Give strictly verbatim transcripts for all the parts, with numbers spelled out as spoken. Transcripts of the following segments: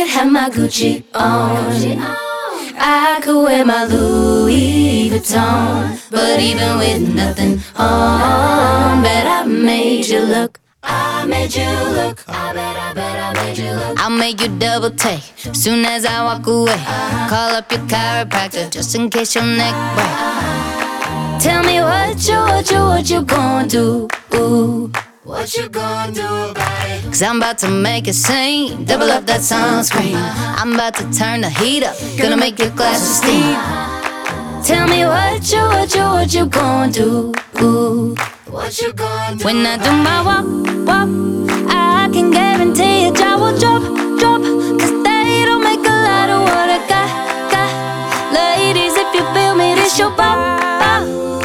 could have my Gucci on, I could wear my Louis Vuitton, but even with nothing on, bet I made you look. I made you look. I bet, I bet I made you look. I'll make you double take soon as I walk away. Call up your chiropractor just in case your neck break. Tell me what you, what you, what you gon' do? Ooh. What you gon' do about it? Cause I'm about to make a scene. Double up that sunscreen. I'm about to turn the heat up. Gonna make your glasses steam. Tell me what you, what you, what you gon' do? Ooh. What you gon' do? When I do my walk, walk, I can guarantee your jaw will drop, drop. Cause they don't make a lot of what I got, got. Ladies, if you feel me, this your pop, pop.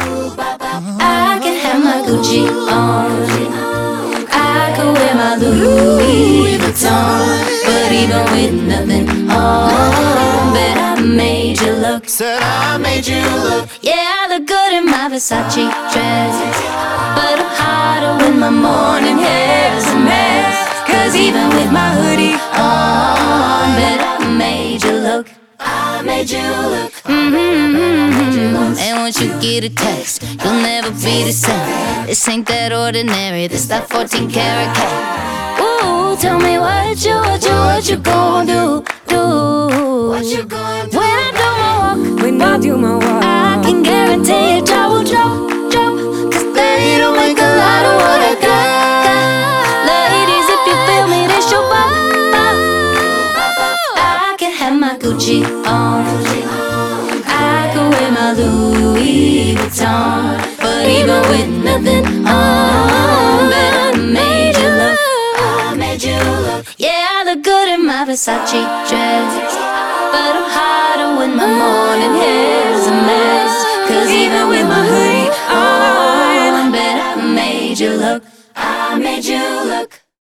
I can have my Gucci on, I could wear my Louis Vuitton, but even with nothing on, bet I made you look. Said I made you look. Yeah, I look good in my Versace dress, but I'm hotter when my morning hair is a mess. Cause even with my hoodie on, bet I made you look. I made you look. Mm-hmm. And once you get a text, you'll never be the same. This ain't that ordinary, this that fourteen karat cake. Ooh, tell me what you, what you, what you gon' do, do. What you gon' do? When I do my walk, When I do my walk, I can guarantee your jaw will drop, drop. Cause they don't make a lot of what I got, got. Ladies, if you feel me, this your pop, pop. I can have my Gucci on, I can wear my Louis Vuitton, but even with nothing on, bet I made you look. I made you look. Yeah, I look good in my Versace dress, but I'm hotter when my morning hair's a mess. Cause even with my hoodie on, bet I made you look. I made you look.